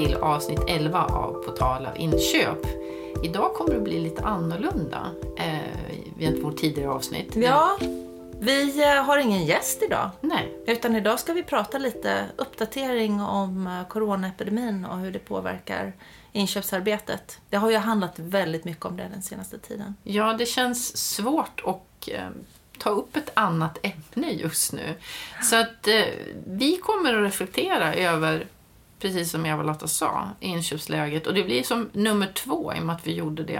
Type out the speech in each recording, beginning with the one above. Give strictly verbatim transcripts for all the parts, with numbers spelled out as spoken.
till avsnitt elva av På tal av inköp. Idag kommer det bli lite annorlunda eh, vid vårt tidigare avsnitt. Ja, vi har ingen gäst idag. Nej. Utan idag ska vi prata lite uppdatering om coronaepidemin och hur det påverkar inköpsarbetet. Det har ju handlat väldigt mycket om det den senaste tiden. Ja, det känns svårt att eh, ta upp ett annat ämne just nu. Så att eh, vi kommer att reflektera över, precis som Eva-Lotta sa, inköpsläget. Och det blir som nummer två i och med att vi gjorde det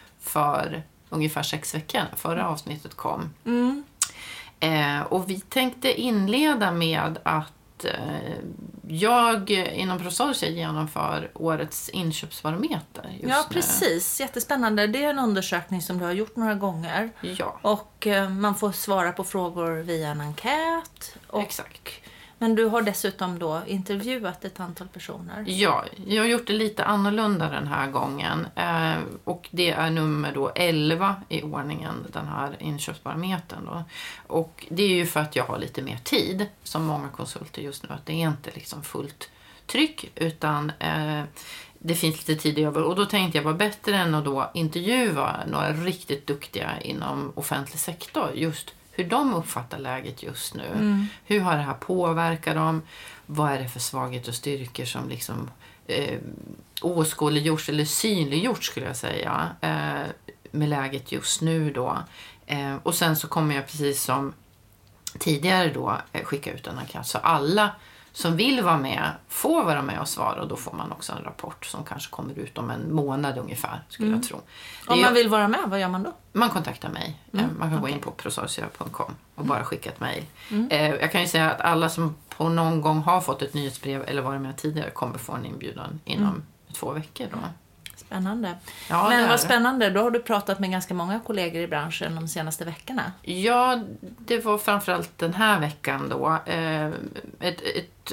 för ungefär sex veckor. Förra avsnittet kom. Mm. Eh, och vi tänkte inleda med att eh, jag inom Prosortia genomför årets inköpsbarometer just Ja, nu. precis. Jättespännande. Det är en undersökning som du har gjort några gånger. Ja. Och eh, man får svara på frågor via en enkät. Och, Exakt. Men du har dessutom då intervjuat ett antal personer. Ja, jag har gjort det lite annorlunda den här gången. Eh, och det är nummer då elva i ordningen, den här inköpsbarometern då. Och det är ju för att jag har lite mer tid, som många konsulter just nu. Att det är inte liksom fullt tryck, utan eh, det finns lite tid över. Och då tänkte jag vara bättre än att då intervjua några riktigt duktiga inom offentlig sektor. Just hur de uppfattar läget just nu. Mm. Hur har det här påverkat dem? Vad är det för svaghet och styrkor som liksom eh, åskådliggjorts eller synliggjorts, skulle jag säga, eh, med läget just nu då. Eh, och sen så kommer jag, precis som tidigare då, eh, skicka ut en enkät. Så alla som vill vara med får vara med och svara, och då får man också en rapport som kanske kommer ut om en månad ungefär, skulle mm. jag tro. Om man vill vara med, vad gör man då? Man kontaktar mig. Mm. Man kan okay. gå in på prosortia punkt com och bara skicka ett mejl. Mm. Jag kan ju säga att alla som på någon gång har fått ett nyhetsbrev eller varit med tidigare kommer få en inbjudan inom mm. två veckor då. Spännande. Ja, men vad spännande, då har du pratat med ganska många kollegor i branschen de senaste veckorna. Ja, det var framförallt den här veckan då. Ett, ett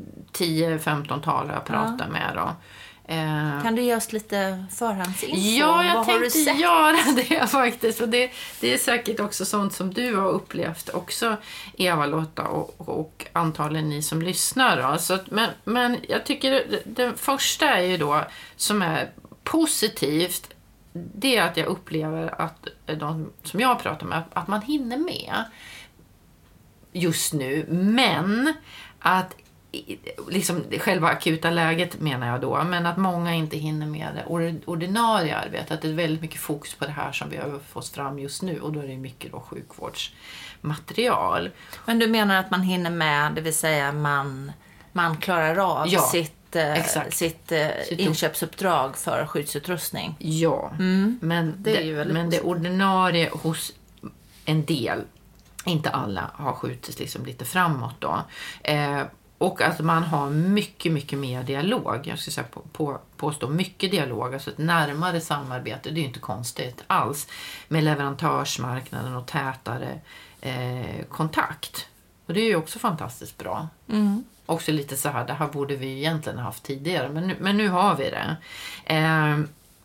tio femton tal jag pratade ja. med då. Kan du ge oss lite förhandsinfo? Ja, jag Vad tänkte göra det faktiskt. Och det, det är säkert också sånt som du har upplevt också, Eva-Lotta, och, och antagligen ni som lyssnar då. Så att, men, men jag tycker det, det första är ju då, som är positivt, det är att jag upplever att de som jag pratar med, att man hinner med just nu, men att liksom själva akuta läget menar jag då, men att många inte hinner med det ordinarie arbetet, att det är väldigt mycket fokus på det här som vi har fått fram just nu, och då är det mycket då sjukvårdsmaterial. Men du menar att man hinner med, det vill säga man, man klarar av ja, sitt, eh, sitt eh, inköpsuppdrag för skyddsutrustning? Ja, mm. men, det, det, är ju men det ordinarie hos en del, inte alla, har skjutits liksom lite framåt då. Eh, Och att man har mycket, mycket mer dialog. Jag ska säga på, på, påstå mycket dialog. Alltså ett närmare samarbete. Det är ju inte konstigt alls. Med leverantörsmarknaden och tätare eh, kontakt. Och det är ju också fantastiskt bra. Mm. Också lite så här, det här borde vi egentligen ha haft tidigare. Men nu, men nu har vi det. Eh,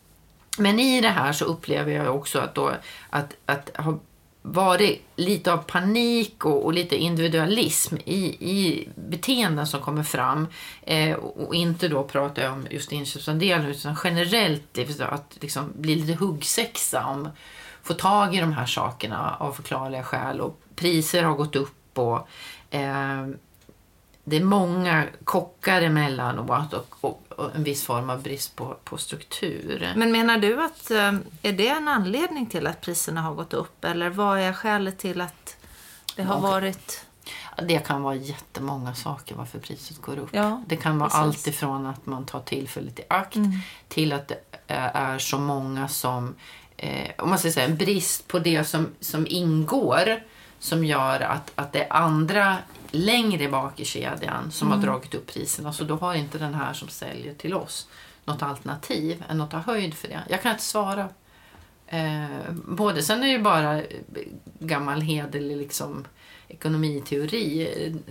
men i det här så upplever jag också att, då, att, att ha var det lite av panik och, och lite individualism i, i beteenden som kommer fram. Eh, och, och inte då pratar jag om just inköpsandelen, utan generellt att liksom bli lite huggsexa om få tag i de här sakerna av förklarliga skäl. Och priser har gått upp och eh, det är många kockar emellanåt och, och, och en viss form av brist på, på struktur. Men menar du att är det en anledning till att priserna har gått upp? Eller vad är skälet till att det har varit... Det kan vara jättemånga saker varför priset går upp. Ja, det kan vara precis. allt ifrån att man tar tillfället i akt mm. till att det är så många som... Eh, om man ska säga en brist på det som, som ingår, som gör att, att det är andra längre bak i kedjan som mm. har dragit upp priserna. Så då har inte den här som säljer till oss något alternativ än att ta höjd för det. Jag kan inte svara. Eh, både sen är det ju bara gammal hederlig liksom, ekonomiteori,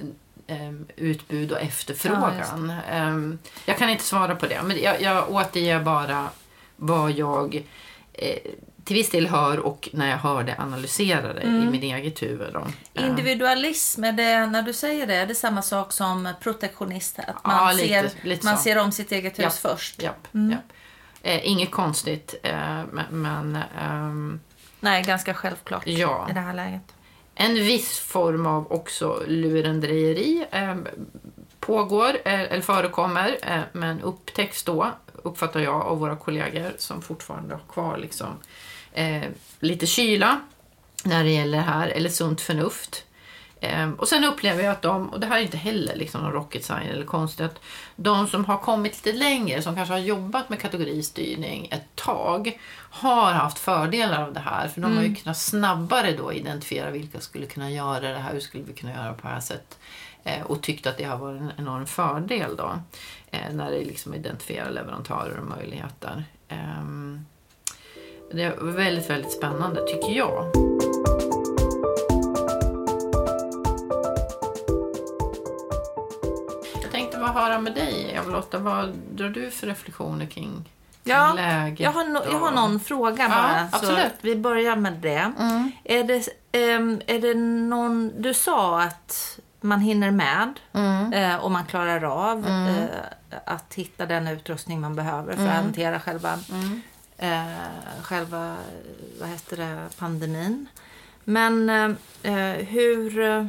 eh, utbud och efterfrågan. Ja, eh, jag kan inte svara på det. Men jag, jag återger bara vad jag... Eh, till viss del hör och när jag hör det analysera det mm. i min eget huvud. Då. Individualism, är det, när du säger det, är det samma sak som protektionist? Att man, ja, ser, lite, lite man ser om sitt eget hus japp, först? Japp, mm. japp. Eh, inget konstigt, eh, men... Ehm, Nej, ganska självklart ja. i det här läget. En viss form av också lurendrejeri eh, pågår, eh, eller förekommer, eh, men upptäcks då, uppfattar jag av våra kollegor som fortfarande har kvar liksom, eh, lite kyla när det gäller det här, eller sunt förnuft. Eh, och sen upplever jag att de, och det här är inte heller liksom någon rocket science eller konstigt, de som har kommit lite längre, som kanske har jobbat med kategoristyrning ett tag, har haft fördelar av det här. För de mm. har ju kunnat snabbare då identifiera vilka skulle kunna göra det här, hur skulle vi kunna göra på det här sättet. Eh, och tyckt att det har varit en enorm fördel då. Eh, när det liksom identifierar leverantörer och möjligheter. Eh, det är väldigt, väldigt spännande tycker jag. Jag tänkte bara höra med dig, Eva-Lotta, vad drar du för reflektioner kring ja, läget? Jag har, no- jag har någon fråga bara, ja, så vi börjar med det. Mm. Är det, um, är det någon, du sa att man hinner med mm. eh, och man klarar av mm. eh, att hitta den utrustning man behöver för mm. att hantera själva, mm. eh, själva vad heter det, pandemin. Men eh, hur eh,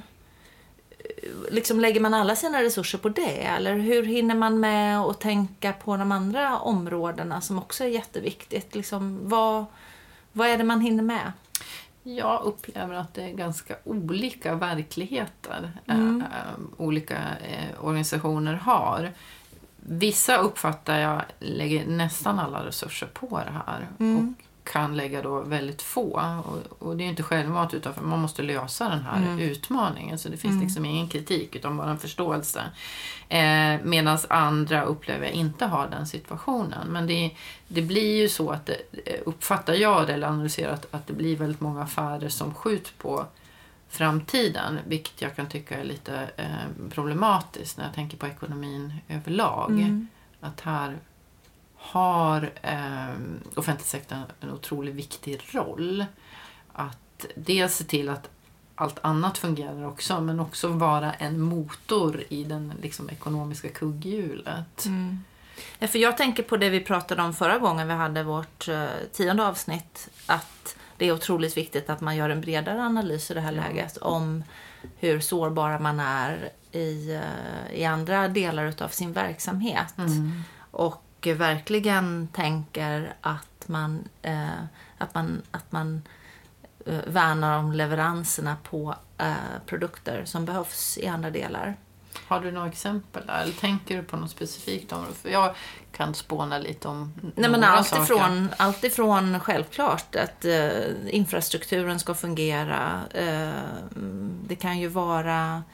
liksom lägger man alla sina resurser på det? Eller hur hinner man med att tänka på de andra områdena som också är jätteviktigt? Liksom, vad, vad är det man hinner med? Jag upplever att det är ganska olika verkligheter mm. äh, äh, olika äh, organisationer har. Vissa uppfattar jag lägger nästan alla resurser på det här mm. och kan lägga då väldigt få. Och, och det är ju inte självmant utan för man måste lösa den här mm. utmaningen. Så det finns mm. liksom ingen kritik utan bara en förståelse. Eh, Medan andra upplever jag inte har den situationen. Men det, det blir ju så att det, uppfattar jag det eller analyserar att, att det blir väldigt många affärer som skjuts på framtiden. Vilket jag kan tycka är lite eh, problematiskt när jag tänker på ekonomin överlag. Mm. Att här har eh, offentlig sektorn en otroligt viktig roll. Att dels se till att allt annat fungerar också, men också vara en motor i den liksom, ekonomiska kugghjulet. Mm. Ja, för jag tänker på det vi pratade om förra gången vi hade vårt uh, tionde avsnitt, att det är otroligt viktigt att man gör en bredare analys i det här läget om hur sårbara man är i, uh, i andra delar av sin verksamhet. Mm. Och verkligen tänker att man, eh, att man, att man eh, värnar om leveranserna på eh, produkter som behövs i andra delar. Har du några exempel där? Eller tänker du på något specifikt område? För jag kan spåna lite om Nej, men allt ifrån, allt ifrån självklart att eh, infrastrukturen ska fungera. Eh, det kan ju vara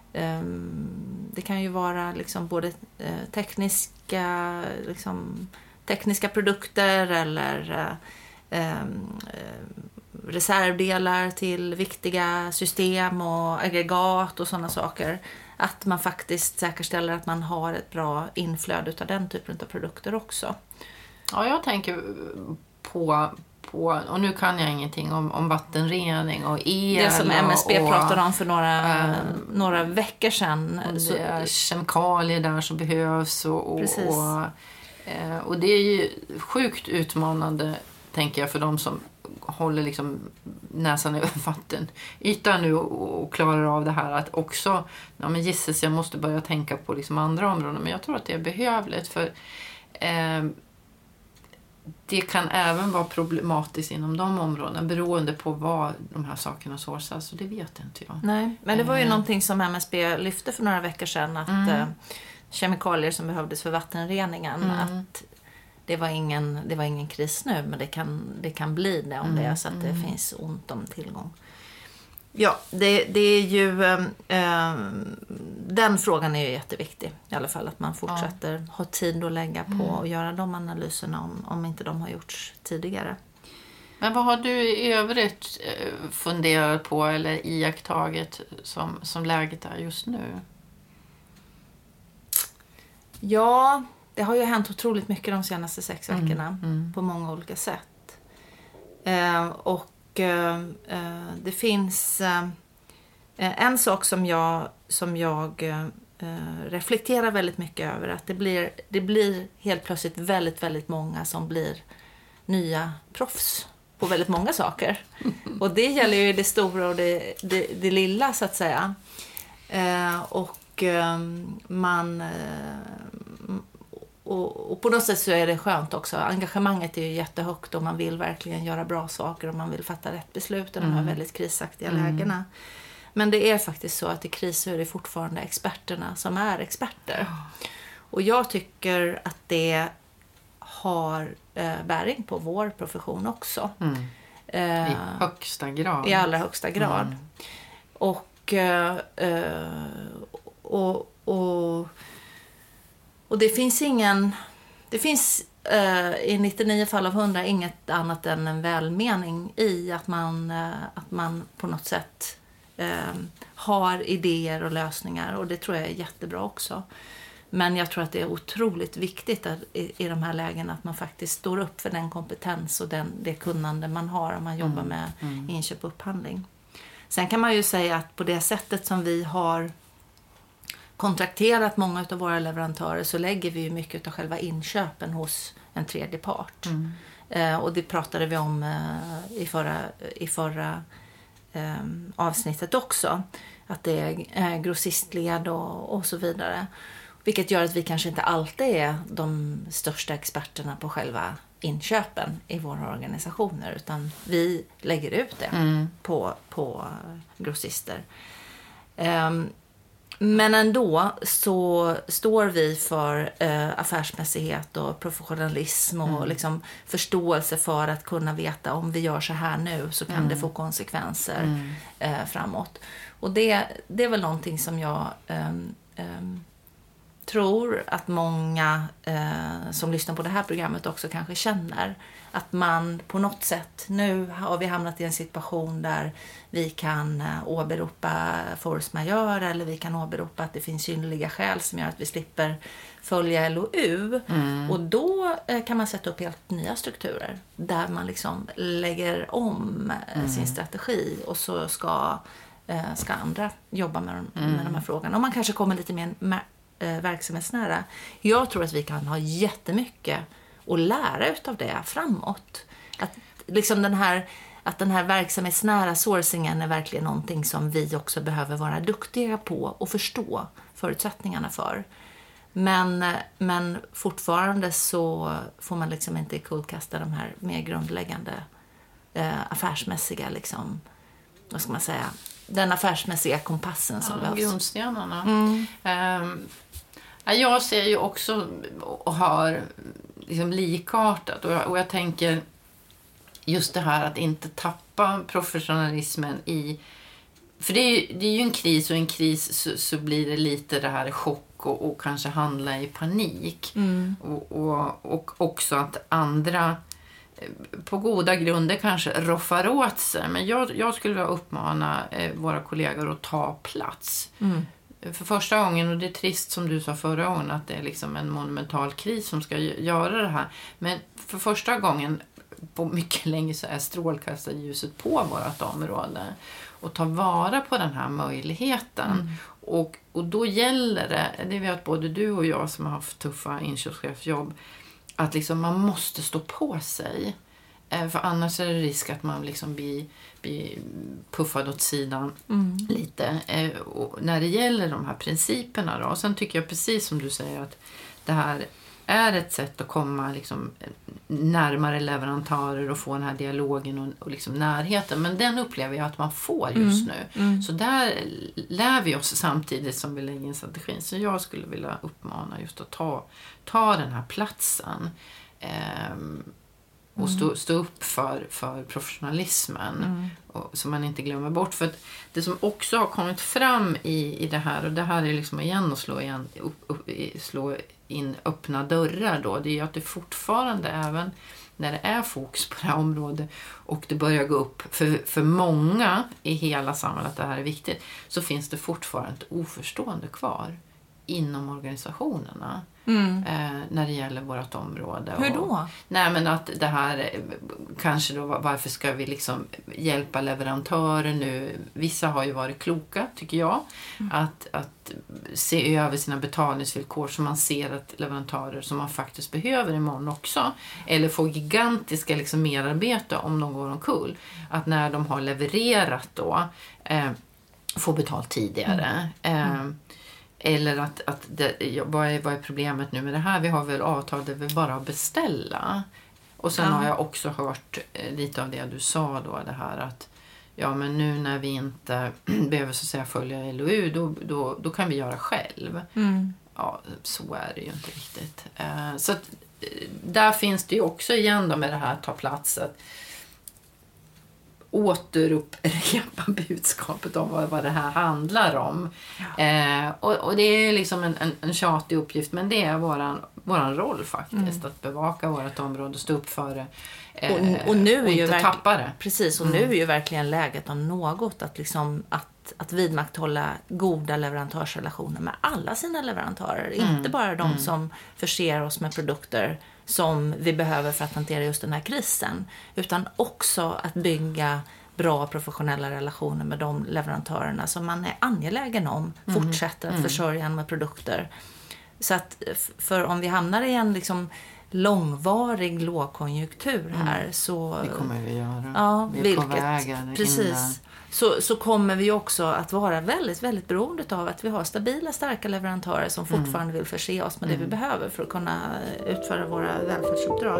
Det kan ju vara liksom både tekniska, liksom, tekniska produkter eller eh, reservdelar till viktiga system och aggregat och sådana saker. Att man faktiskt säkerställer att man har ett bra inflöde av den typen av produkter också. Ja, jag tänker på... På, och nu kan jag ingenting om, om vattenrening och el. Det som M S B och, pratade om för några, äh, några veckor sedan. Och det är kemikalier där som behövs. Och, och, och, äh, och det är ju sjukt utmanande, tänker jag, för de som håller liksom näsan över vattenytan nu och, och klarar av det här. Att också, ja men gisses, jag måste börja tänka på liksom andra områden. Men jag tror att det är behövligt för... Eh, det kan även vara problematiskt inom de områdena beroende på vad de här sakerna sourcas, så det vet inte jag. Nej, men det var ju mm. någonting som M S B lyfte för några veckor sedan, att mm. eh, kemikalier som behövdes för vattenreningen, mm. att det var ingen det var ingen kris nu, men det kan det kan bli det om mm. det är så att det mm. finns ont om tillgång. Ja, det, det är ju eh, den frågan är ju jätteviktig i alla fall, att man fortsätter ja. ha tid att lägga på mm. och göra de analyserna om, om inte de har gjorts tidigare. Men vad har du i övrigt funderat på eller iakttagit som, som läget är just nu? Ja, det har ju hänt otroligt mycket de senaste sex veckorna mm. Mm. på många olika sätt. Eh, och eh, det finns eh, en sak som jag, som jag eh, reflekterar väldigt mycket över. Att det blir, det blir helt plötsligt väldigt, väldigt många som blir nya proffs på väldigt många saker. Och det gäller ju det stora och det, det, det lilla så att säga. Eh, och eh, man... Eh, och, och på något sätt så är det skönt också. Engagemanget är ju jättehögt och man vill verkligen göra bra saker och man vill fatta rätt beslut i de här mm. väldigt krisaktiga mm. lägena. Men det är faktiskt så att i kris så är det fortfarande experterna som är experter. Oh. Och jag tycker att det har eh, bäring på vår profession också. Mm. Eh, I högsta grad. I allra högsta grad. Mm. Och, eh, och, och, och det finns ingen... Det finns eh, i nittionio fall av hundra inget annat än en välmening i att man, eh, att man på något sätt eh, har idéer och lösningar. Och det tror jag är jättebra också. Men jag tror att det är otroligt viktigt att, i, i de här lägena att man faktiskt står upp för den kompetens och den, det kunnande man har om man jobbar mm. med mm. inköp och upphandling. Sen kan man ju säga att på det sättet som vi har kontrakterat många av våra leverantörer så lägger vi ju mycket av själva inköpen hos en tredje part. Mm. Eh, och det pratade vi om eh, i förra, i förra eh, avsnittet också. Att det är eh, grossistled och, och så vidare. Vilket gör att vi kanske inte alltid är de största experterna på själva inköpen i våra organisationer. Utan vi lägger ut det mm. på, på grossister. Um, men ändå så står vi för uh, affärsmässighet och professionalism och mm. liksom förståelse för att kunna veta om vi gör så här nu så kan mm. det få konsekvenser mm. uh, framåt. Och det, det är väl någonting som jag... Um, um, tror att många eh, som lyssnar på det här programmet också kanske känner att man på något sätt, nu har vi hamnat i en situation där vi kan eh, åberopa force majeure eller vi kan åberopa att det finns synnerliga skäl som gör att vi slipper följa L O U mm. och då eh, kan man sätta upp helt nya strukturer där man liksom lägger om eh, mm. sin strategi och så ska, eh, ska andra jobba med, de, mm. med de här frågorna och man kanske kommer lite mer med verksamhetsnära. Jag tror att vi kan ha jättemycket att lära utav det framåt. Att liksom den här att den här verksamhetsnära sourcingen är verkligen någonting som vi också behöver vara duktiga på och förstå förutsättningarna för. Men, men fortfarande så får man liksom inte kullkasta de här mer grundläggande eh, affärsmässiga liksom, vad ska man säga, den affärsmässiga kompassen som ja, behövs. Grundstenarna. Mm. Um, jag ser ju också och har liksom likartat och jag, och jag tänker just det här att inte tappa professionalismen i, för det är ju, det är ju en kris och en kris så, så blir det lite det här chock och, och kanske handla i panik mm. och, och, och också att andra på goda grunder kanske roffar åt sig. Men jag, jag skulle vilja uppmana eh, våra kollegor att ta plats. Mm. För första gången, och det är trist som du sa förra gången att det är liksom en monumental kris som ska göra det här. Men för första gången på mycket länge så är strålkastarljuset på vårt område. Och ta vara på den här möjligheten. Mm. Och, och då gäller det, det vet både du och jag som har haft tuffa inköpschefsjobb, att liksom man måste stå på sig. För annars är det risk att man liksom blir, blir puffad åt sidan mm. lite. Och när det gäller de här principerna då. Och sen tycker jag precis som du säger att det här är ett sätt att komma liksom närmare leverantörer och få den här dialogen och, och liksom närheten. Men den upplever jag att man får just mm. nu. Mm. Så där lär vi oss samtidigt som vi lägger in strategin. Så jag skulle vilja uppmana just att ta, ta den här platsen. Ehm, och stå, stå upp för, för professionalismen. Mm. Och, så man inte glömmer bort. För att det som också har kommit fram i, i det här. Och det här är liksom igen att slå, igen, upp, upp, slå in öppna dörrar då. Det är att det fortfarande även när det är fokus på det här området. Och det börjar gå upp för, för många i hela samhället att det här är viktigt. Så finns det fortfarande ett oförstående kvar. inom organisationerna. Mm. Eh, när det gäller vårt område. Hur då? Och, nej men att det här kanske då, varför ska vi liksom hjälpa leverantörer nu? Vissa har ju varit kloka, tycker jag, mm. att, att se över sina betalningsvillkor så man ser att leverantörer som man faktiskt behöver imorgon också, eller får gigantiska liksom merarbete om de går omkull, att när de har levererat då eh, får betalt tidigare. Mm. Eh, Eller att, att det, vad, är, vad är problemet nu med det här? Vi har väl avtal där vi bara beställa. Och sen ja. har jag också hört lite av det du sa då. Det här att ja, men nu när vi inte behöver så att säga följa L O U då, då, då kan vi göra själv. Mm. Ja, så är det ju inte riktigt. Eh, så att, där finns det ju också igen då med det här att ta plats. Att, återupprepa budskapet om vad, vad det här handlar om. Ja. Eh, och, och det är liksom en, en, en tjatig uppgift, men det är våran, våran roll faktiskt, mm. att bevaka vårt område, stå upp för det eh, och, och, nu och är inte ju verk- tappa det. Precis, och mm. nu är ju verkligen läget om något att, liksom, att, att vidmakthålla goda leverantörsrelationer med alla sina leverantörer. Mm. Inte bara de mm. som förser oss med produkter som vi behöver för att hantera just den här krisen, utan också att bygga bra professionella relationer med de leverantörerna som man är angelägen om mm. fortsätter att mm. försörja med produkter. Så att, för om vi hamnar i en liksom långvarig lågkonjunktur här mm. så... Det kommer vi göra. Ja, vi är vilket, på vägen. precis. Så, så kommer vi också att vara väldigt, väldigt beroende av att vi har stabila, starka leverantörer som fortfarande mm. vill förse oss med det mm. vi behöver för att kunna utföra våra välfärdsuppdrag.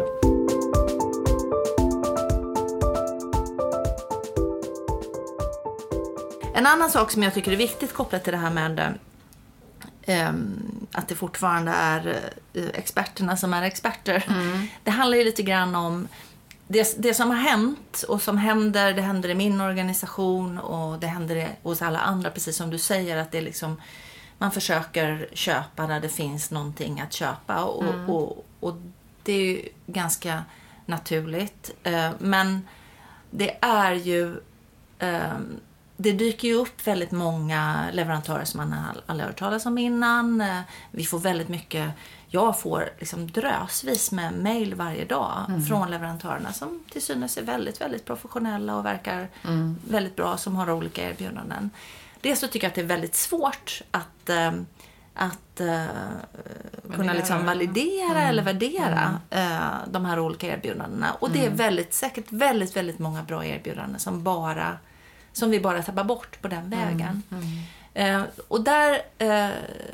En annan sak som jag tycker är viktigt kopplat till det här med eh, att det fortfarande är eh, experterna som är experter. Mm. Det handlar ju lite grann om Det, det som har hänt och som händer, det händer i min organisation och det händer hos alla andra, precis som du säger, att det är liksom, man försöker köpa när det finns någonting att köpa och, mm. och, och det är ju ganska naturligt. Men det är ju, det dyker ju upp väldigt många leverantörer som man aldrig har hört talas om innan. Vi får väldigt mycket... Jag får liksom drösvis med mejl varje dag mm. från leverantörerna som till synes är väldigt, väldigt professionella och verkar mm. väldigt bra, som har olika erbjudanden. Dels så tycker jag att det är väldigt svårt att, äh, att äh, kunna liksom validera mm. eller värdera mm. äh, de här olika erbjudandena. Och det är väldigt, säkert väldigt, väldigt många bra erbjudanden som, bara, som vi bara tappar bort på den vägen. Mm. Mm. Äh, och där... Äh,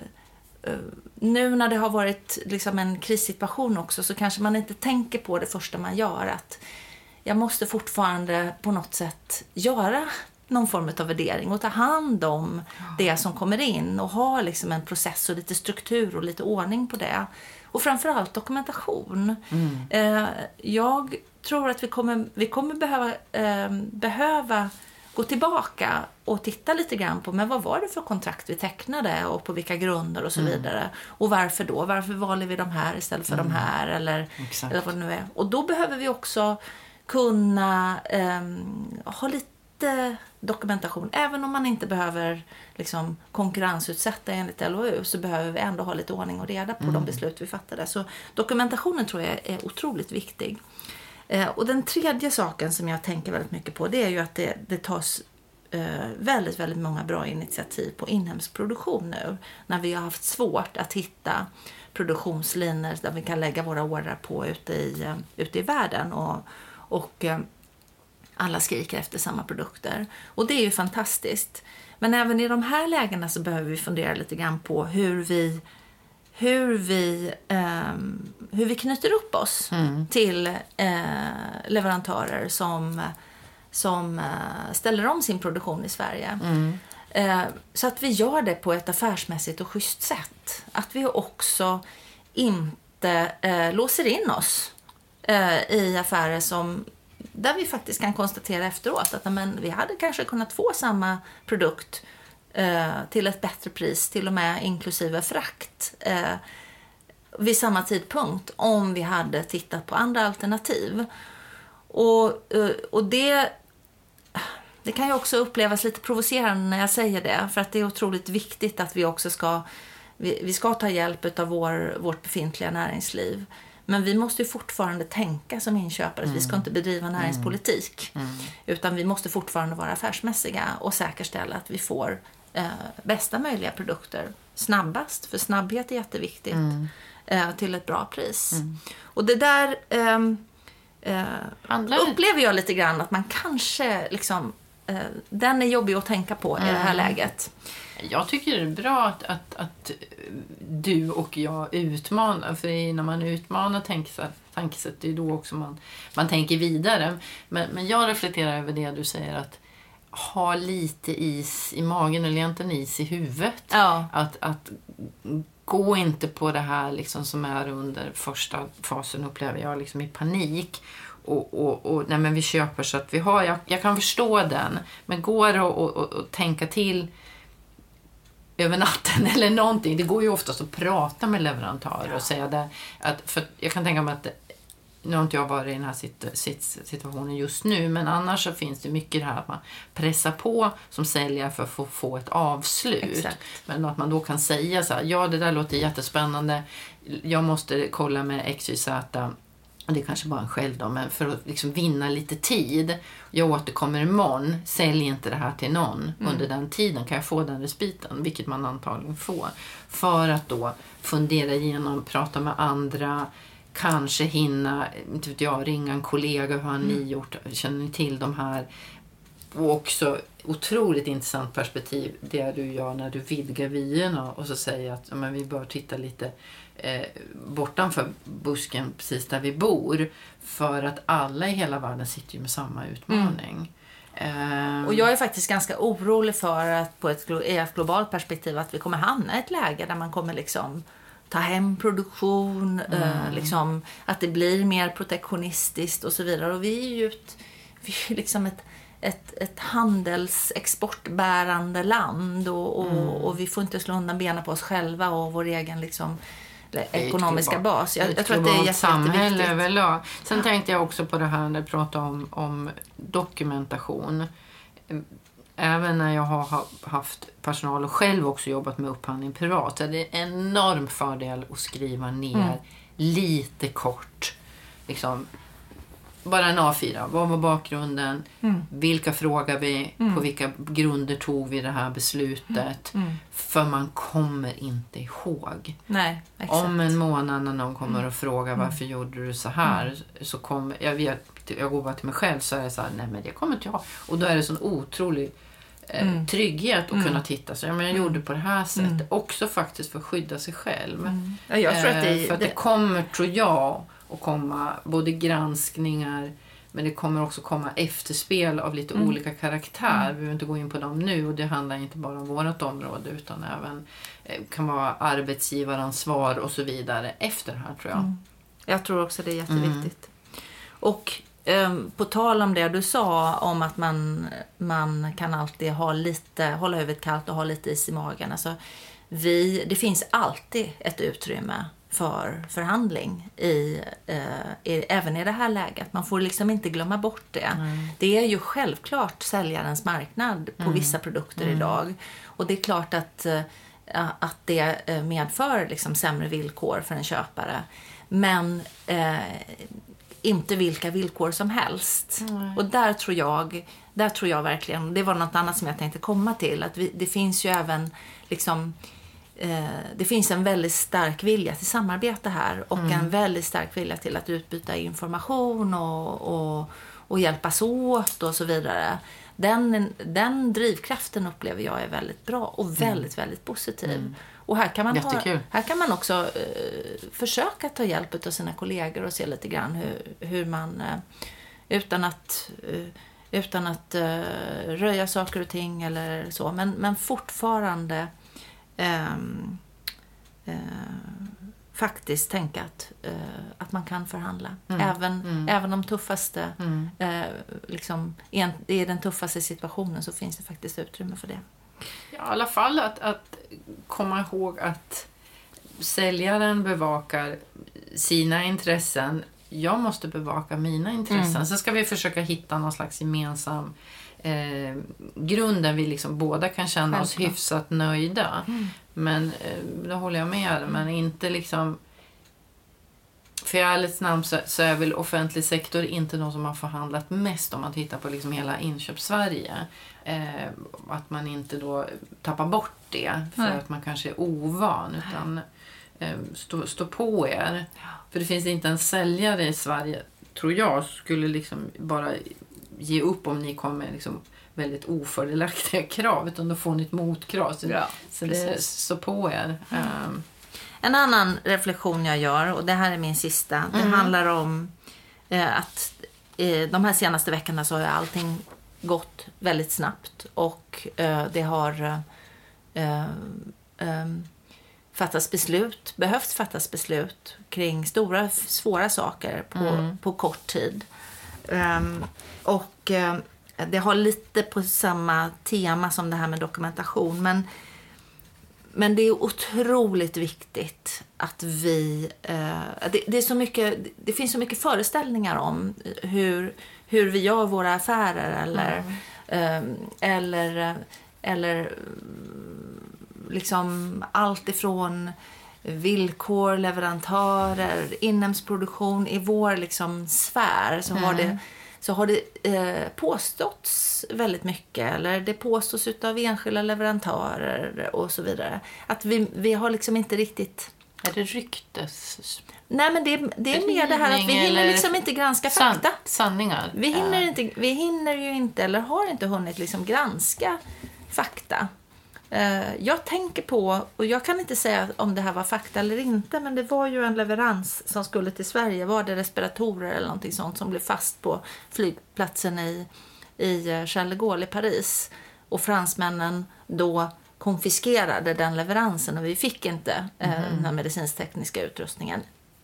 Nu när det har varit liksom en krissituation också, så kanske man inte tänker på det första man gör, att jag måste fortfarande på något sätt göra någon form av värdering och ta hand om det som kommer in och ha liksom en process och lite struktur och lite ordning på det. Och framförallt dokumentation. Mm. Jag tror att vi kommer, vi kommer behöva, behöva gå tillbaka och titta lite grann på, men vad var det för kontrakt vi tecknade och på vilka grunder och så mm. vidare. Och varför då? Varför valde vi de här istället för mm. de här? Eller, eller vad det nu är. Och då behöver vi också kunna um, ha lite dokumentation. Även om man inte behöver liksom, konkurrensutsätta enligt L O U, så behöver vi ändå ha lite ordning och reda på mm. de beslut vi fattade. Så dokumentationen tror jag är otroligt viktig. Och den tredje saken som jag tänker väldigt mycket på, det är ju att det, det tas eh, väldigt, väldigt många bra initiativ på inhemsk produktion nu. När vi har haft svårt att hitta produktionslinjer där vi kan lägga våra ordrar på ute i, uh, ute i världen. Och, och uh, alla skriker efter samma produkter. Och det är ju fantastiskt. Men även i de här lägena så behöver vi fundera lite grann på hur vi... Hur vi, eh, hur vi knyter upp oss mm. till eh, leverantörer som, som eh, ställer om sin produktion i Sverige. Mm. Eh, så att vi gör det på ett affärsmässigt och schysst sätt. Att vi också inte eh, låser in oss eh, i affärer som, där vi faktiskt kan konstatera efteråt att men, vi hade kanske kunnat få samma produkt till ett bättre pris, till och med inklusive frakt eh, vid samma tidpunkt om vi hade tittat på andra alternativ. Och, och det, det kan ju också upplevas lite provocerande när jag säger det, för att det är otroligt viktigt att vi också ska vi, vi ska ta hjälp av vår, vårt befintliga näringsliv. Men vi måste ju fortfarande tänka som inköpare. Mm. Vi ska inte bedriva näringspolitik. Mm. Utan vi måste fortfarande vara affärsmässiga och säkerställa att vi får eh, bästa möjliga produkter snabbast. För snabbhet är jätteviktigt. Mm. Eh, till ett bra pris. Mm. Och det där eh, eh, upplever jag lite grann att man kanske liksom, eh, den är jobbig att tänka på mm. i det här läget. Jag tycker det är bra att, att, att du och jag utmanar. För när man utmanar tankesätt, tankesätt det är då också man, man tänker vidare. Men, men jag reflekterar över det du säger, att ha lite is i magen eller egentligen is i huvudet. Ja. Att, att gå inte på det här liksom som är under första fasen, upplever jag, liksom i panik. Och, och, och nej men vi köper så att vi har, jag, jag kan förstå den. Men går det att och, och, och tänka till över natten eller någonting. Det går ju oftast att prata med leverantörer ja. och säga det. Att, för jag kan tänka mig att nu har inte jag varit i den här sit, sit, situationen just nu, men annars så finns det mycket det här att man pressar på som säljare för att få, få ett avslut. Exakt. Men att man då kan säga så här, ja det där låter jättespännande, jag måste kolla med X Y Z. Och det är kanske bara en själv då, men för att liksom vinna lite tid. Jag återkommer imorgon, sälj inte det här till någon. Mm. Under den tiden kan jag få den respiten, vilket man antagligen får. För att då fundera igenom, prata med andra, kanske hinna, inte vet jag, ringa en kollega, hur har ni mm. gjort, känner ni till de här? Och också otroligt intressant perspektiv det du gör när du vidgar vyerna och så säger att men vi bör titta lite eh, bortanför busken precis där vi bor, för att alla i hela världen sitter ju med samma utmaning. Mm. Eh, och jag är faktiskt ganska orolig för att på ett, i ett globalt perspektiv att vi kommer hamna i ett läge där man kommer liksom ta hem produktion, mm. eh, liksom, att det blir mer protektionistiskt och så vidare. Och vi är ju ett, vi är liksom ett Ett, ett handelsexportbärande land och, och, mm. och vi får inte slå undan benen på oss själva och vår egen liksom, ekonomiska global, bas. Jag, jag tror att det är jätteviktigt. Överlag. Sen ja. tänkte jag också på det här när du pratade om, om dokumentation. Även när jag har haft personal och själv också jobbat med upphandling privat, så är det en enorm fördel att skriva ner mm. lite kort. Liksom, bara en A fyra. Vad var bakgrunden? Mm. Vilka frågar vi? Mm. På vilka grunder tog vi det här beslutet? Mm. För man kommer inte ihåg. Nej, exakt. Om en månad när någon kommer och frågar varför mm. gjorde du så här? Mm. Så kommer, jag vet, jag går bara till mig själv så är det så här, nej men det kommer inte jag. Och då är det sån otrolig eh, mm. trygghet att mm. kunna titta. Så ja, men jag gjorde på det här sättet. Mm. Också faktiskt för att skydda sig själv. Mm. Ja, jag tror att det, eh, för att det, det kommer, tror jag, och komma både granskningar, men det kommer också komma efterspel av lite mm. olika karaktär. Mm. Vi behöver inte gå in på dem nu, och det handlar inte bara om vårt område utan även eh, kan vara arbetsgivaransvar och så vidare efter det här, tror jag. Mm. Jag tror också det är jätteviktigt. Mm. Och eh, på tal om det du sa om att man, man kan alltid ha lite, hålla huvudet kallt och ha lite is i magen. Alltså, vi, det finns alltid ett utrymme för förhandling i, eh, i, även i det här läget. Man får liksom inte glömma bort det. Mm. Det är ju självklart säljarens marknad på mm. vissa produkter mm. idag. Och det är klart att, eh, att det medför liksom sämre villkor för en köpare. Men eh, inte vilka villkor som helst. Mm. Och där tror jag, där tror jag verkligen, det var något annat som jag tänkte komma till, att vi, det finns ju även liksom det finns en väldigt stark vilja till samarbete här och mm. en väldigt stark vilja till att utbyta information och, och, och hjälpas åt och så vidare. Den, den drivkraften upplever jag är väldigt bra och väldigt, mm. väldigt positiv. Mm. Och här kan man, ha, här kan man också uh, försöka ta hjälp av sina kollegor och se lite grann hur, hur man uh, utan att, uh, utan att uh, röja saker och ting eller så, men, men fortfarande Um, uh, faktiskt tänka att, uh, att man kan förhandla. Mm. Även, mm. även de tuffaste mm. uh, liksom, i, en, i den tuffaste situationen så finns det faktiskt utrymme för det. Ja, i alla fall att, att komma ihåg att säljaren bevakar sina intressen. Jag måste bevaka mina intressen. Mm. Så ska vi försöka hitta någon slags gemensam Eh, grunden vi liksom båda kan känna oss hyfsat nöjda. Mm. Men då håller jag med. Men inte liksom... För i ärligt namn så, så är väl offentlig sektor inte någon som har förhandlat mest om man tittar på liksom hela inköpssverige. Eh, att man inte då tappar bort det för Nej. Att man kanske är ovan. Utan eh, stå, stå på er. Ja. För det finns inte en säljare i Sverige, tror jag, skulle liksom bara ge upp om ni kommer liksom väldigt ofördelaktiga krav. Utan då får ni ett motkrav. Så, ja, så det stå på er. Mm. Um, En annan reflektion jag gör, och det här är min sista, det mm. handlar om eh, att eh, de här senaste veckorna så har allting gått väldigt snabbt och eh, det har eh, eh, fattats beslut, behövt fattas beslut kring stora, svåra saker på, mm. på kort tid. Um, och eh, det har lite på samma tema som det här med dokumentation, men Men det är otroligt viktigt att vi... Eh, det, det, är så mycket, det finns så mycket föreställningar om hur, hur vi gör våra affärer. Eller, mm. eh, eller, eller liksom allt ifrån villkor, leverantörer, inhemsproduktion. I vår liksom sfär så mm. har det... så har det eh, påståtts väldigt mycket, eller det påstås av enskilda leverantörer och så vidare. Att vi, vi har liksom inte riktigt... Är det ryktes? Nej, men det, det är mer det här att vi hinner liksom inte granska fakta. San, sanningar. Vi hinner, ja. inte, vi hinner ju inte, eller har inte hunnit liksom granska fakta. Jag tänker på, och jag kan inte säga om det här var fakta eller inte, men det var ju en leverans som skulle till Sverige. Var det respiratorer eller någonting sånt som blev fast på flygplatsen i, i Charles de Gaulle i Paris. Och fransmännen då konfiskerade den leveransen och vi fick inte mm. eh, den här medicintekniska utrustningen.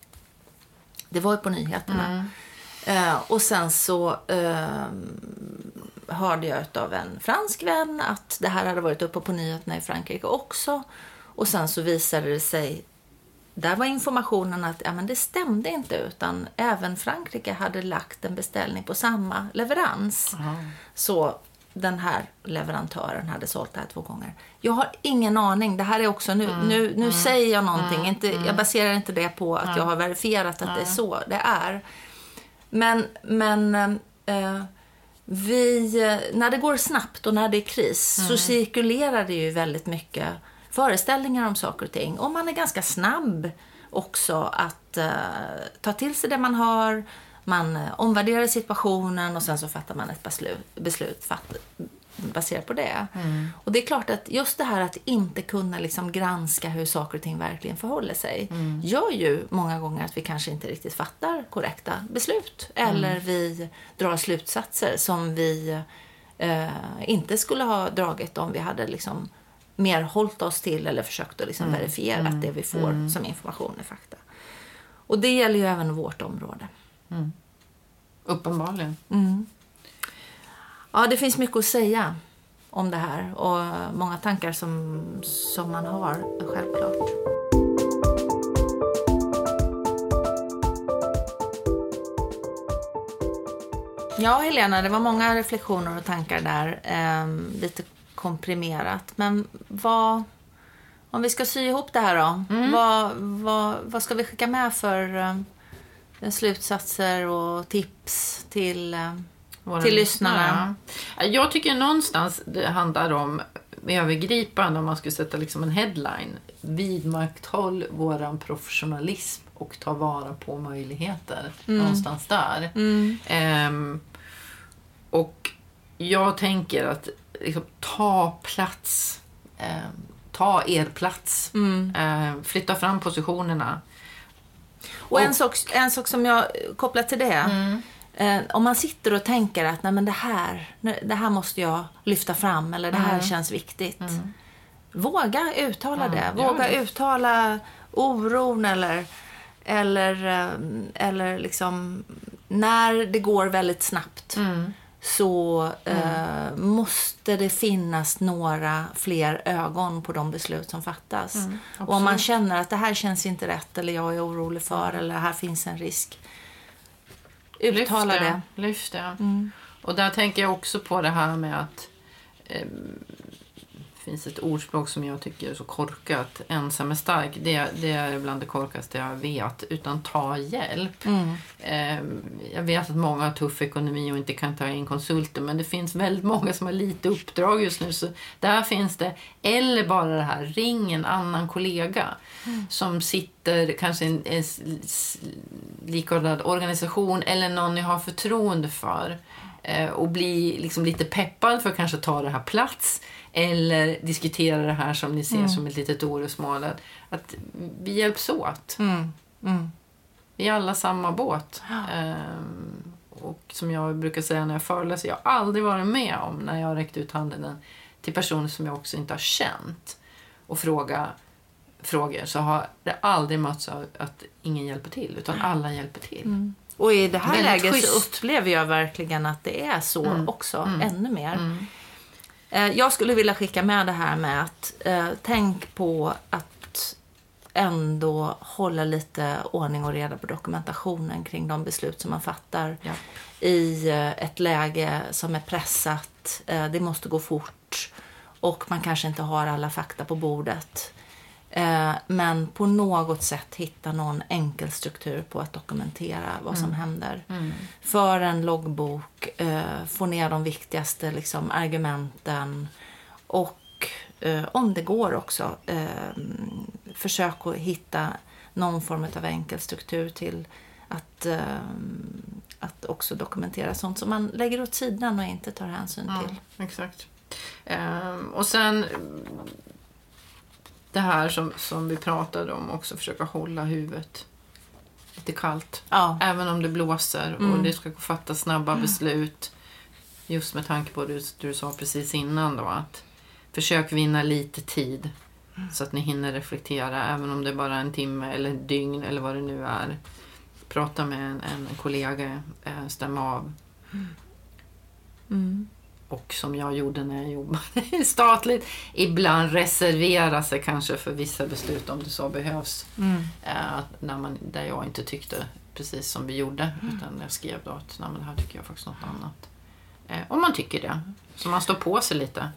Det var ju på nyheterna. Mm. Eh, och sen så... Eh, hörde jag av en fransk vän att det här hade varit uppe på nyheterna i Frankrike också. Och sen så visade det sig, där var informationen att ja, men det stämde inte, utan även Frankrike hade lagt en beställning på samma leverans. Mm. Så den här leverantören hade sålt det här två gånger. Jag har ingen aning. Det här är också, nu, mm. nu, nu mm. säger jag någonting. Mm. Inte, jag baserar inte det på att mm. jag har verifierat att mm. det är så det är. Men, men äh, vi, när det går snabbt och när det är kris mm. så cirkulerar det ju väldigt mycket föreställningar om saker och ting. Och man är ganska snabb också att uh, ta till sig det man hör. Man uh, omvärderar situationen och sen så fattar man ett beslut, beslut fatt, baserat på det. Mm. Och det är klart att just det här att inte kunna liksom granska hur saker och ting verkligen förhåller sig mm. gör ju många gånger att vi kanske inte riktigt fattar korrekta beslut. Mm. Eller vi drar slutsatser som vi uh, inte skulle ha dragit om vi hade liksom mer hållit oss till eller försökt att liksom mm. verifiera mm. att det vi får mm. som information är fakta. Och det gäller ju även vårt område. Mm. Uppenbarligen. Mm. Ja, det finns mycket att säga om det här och många tankar som, som man har, självklart. Ja, Helena, det var många reflektioner och tankar där. Eh, lite komprimerat. Men vad, om vi ska sy ihop det här då, mm. vad, vad, vad ska vi skicka med för uh, slutsatser och tips till, uh, till lyssnarna? Ja. Jag tycker någonstans det handlar om övergripande, om man skulle sätta liksom en headline: vidmakthåll våran professionalism och ta vara på möjligheter. Mm. Någonstans där. Mm. Um, och jag tänker att liksom, ta plats, eh, ta er plats, mm. eh, flytta fram positionerna. Och, och en, sak, en sak som jag kopplar till det, mm. eh, om man sitter och tänker att nej, men det, här, det här måste jag lyfta fram, eller det här mm. känns viktigt. Mm. Våga uttala mm. det, våga det. uttala oron eller, eller, eller liksom, när det går väldigt snabbt. Mm. så eh, mm. måste det finnas några fler ögon på de beslut som fattas. Mm, och om man känner att det här känns inte rätt, eller jag är orolig för, eller här finns en risk, uttala Lyft det. det. Lyft det. Mm. Och där tänker jag också på det här med att eh, finns ett ordspråk som jag tycker är så korkat. Ensam är stark. Det, det är bland det korkaste jag vet. Utan ta hjälp. Mm. Eh, jag vet att många har tuff ekonomi och inte kan ta in konsulter. Men det finns väldigt många som har lite uppdrag just nu. Så där finns det. Eller bara det här. Ring en annan kollega. Mm. Som sitter kanske i en, en likartad organisation. Eller någon ni har förtroende för. Och bli liksom lite peppad för att kanske ta det här plats. Eller diskutera det här som ni ser mm. som ett litet orosmål. Att, att vi hjälps åt. Mm. Mm. Vi är alla samma båt. Ja. Ehm, och som jag brukar säga när jag föreläser. Jag har aldrig varit med om när jag har räckt ut handen till personer som jag också inte har känt. Och fråga frågor. Så har det aldrig mötts av att ingen hjälper till. Utan alla hjälper till. Mm. Och i det här väldigt läget schysst. Så upplever jag verkligen att det är så mm. också, mm. ännu mer. Mm. Eh, jag skulle vilja skicka med det här med att eh, tänk på att ändå hålla lite ordning och reda på dokumentationen kring de beslut som man fattar ja. i eh, ett läge som är pressat. Eh, det måste gå fort och man kanske inte har alla fakta på bordet. Men på något sätt hitta någon enkel struktur på att dokumentera vad som mm. händer. Mm. För en loggbok, eh, få ner de viktigaste liksom, argumenten och eh, om det går också eh, försök att hitta någon form av enkel struktur till att, eh, att också dokumentera sånt som man lägger åt sidan och inte tar hänsyn ja, till. Exakt. Um, och sen det här som, som vi pratade om också, försöka hålla huvudet lite kallt. Ja. Även om det blåser mm. och det ska fatta snabba mm. beslut. Just med tanke på det du, du sa precis innan då. Att försök vinna lite tid mm. så att ni hinner reflektera. Även om det är bara en timme eller en dygn eller vad det nu är. Prata med en, en kollega, stämma av. Mm. Mm. Och som jag gjorde när jag jobbade statligt. Ibland reservera sig kanske för vissa beslut om det så behövs. Mm. Äh, när man, där jag inte tyckte precis som vi gjorde. Mm. Utan jag skrev då att nej, men här tycker jag faktiskt något annat. Äh, om man tycker det. Så man står på sig lite.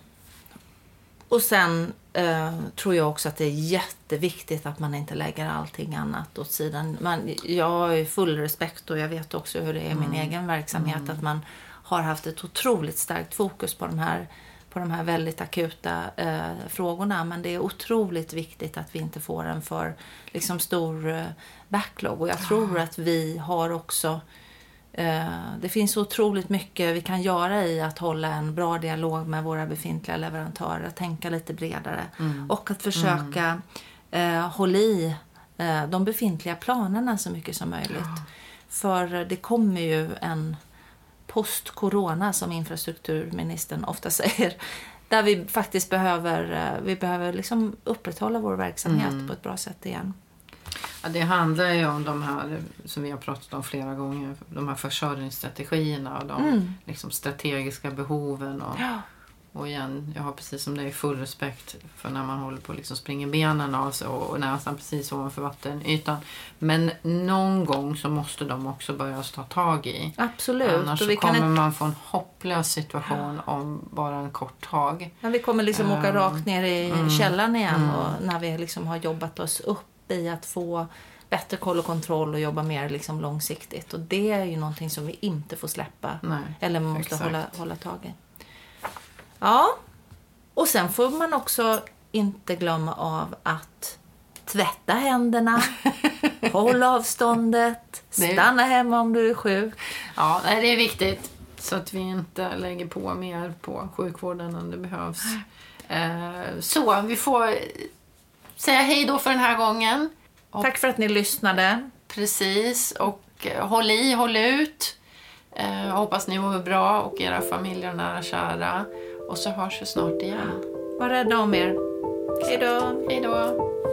Och sen eh, tror jag också att det är jätteviktigt att man inte lägger allting annat åt sidan. Man, jag har full respekt och jag vet också hur det är i min mm. egen verksamhet. Mm. Att man har haft ett otroligt starkt fokus på de här, på de här väldigt akuta eh, frågorna. Men det är otroligt viktigt att vi inte får en för liksom, stor eh, backlog. Och jag tror att vi har också... Eh, det finns otroligt mycket vi kan göra i att hålla en bra dialog med våra befintliga leverantörer. Att tänka lite bredare. Mm. Och att försöka mm. eh, hålla i eh, de befintliga planerna så mycket som möjligt. Ja. För det kommer ju en... post-corona som infrastrukturministern ofta säger, där vi faktiskt behöver vi behöver liksom upprätthålla vår verksamhet mm. på ett bra sätt igen. Ja, det handlar ju om de här som vi har pratat om flera gånger, de här försörjningsstrategierna och de mm. liksom strategiska behoven och, ja. och igen, jag har precis som det är full respekt för när man håller på att liksom springa benen av sig och, och nästan precis ovanför vattenytan. Men någon gång så måste de också börja ta tag i. Absolut. Annars så kommer inte... man få en hopplös situation ja. om bara en kort tag. Men vi kommer liksom um, åka rakt ner i mm, källaren igen mm. och när vi liksom har jobbat oss upp i att få bättre koll och kontroll och jobba mer liksom långsiktigt. Och det är ju någonting som vi inte får släppa. Nej, eller man måste hålla, hålla tag i. Ja, och sen får man också inte glömma av att tvätta händerna, hålla avståndet, stanna hemma om du är sjuk. Ja, det är viktigt så att vi inte lägger på mer på sjukvården än det behövs. Så vi får säga hej då för den här gången. Och, tack för att ni lyssnade. Precis, och håll i, håll ut. Jag hoppas ni mår bra och era familjer och nära kära. Och så hörs vi snart igen. Var rädda om er. Hej då. Hej då.